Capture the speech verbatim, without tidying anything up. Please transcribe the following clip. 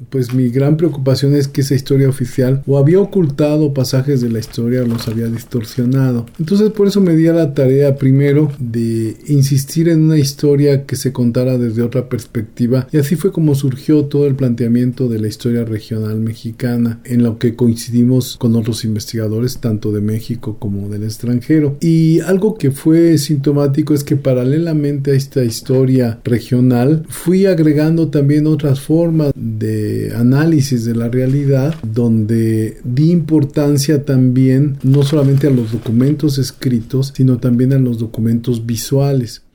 pues mi gran preocupación es que esa historia oficial o había ocultado pasajes de la historia o los había distorsionado. Entonces por eso me di a la tarea primero de insistir en una historia que se contara desde otra perspectiva, y así fue como surgió todo el planteamiento de la historia regional mexicana, en lo que coincidimos con otros investigadores tanto de México como del extranjero. Y algo que fue sintomático es que paralelamente a esta historia regional fui agregando también otras formas de análisis de la realidad, donde di importancia también no solamente a los documentos escritos, sino también a los documentos visuales.